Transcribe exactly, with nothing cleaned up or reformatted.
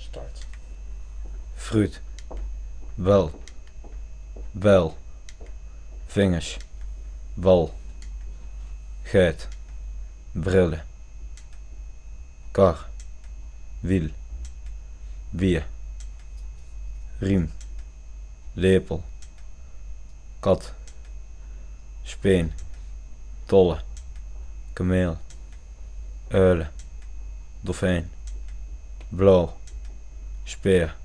Start. Fruit. Wel. Bijl. Vingers. Wal. Geit. Brillen. Kar. Wiel. Bier. Riem. Lepel. Kat. Speen. Tolle. Kameel. Uilen. Dolfijn. Blauw. Speer.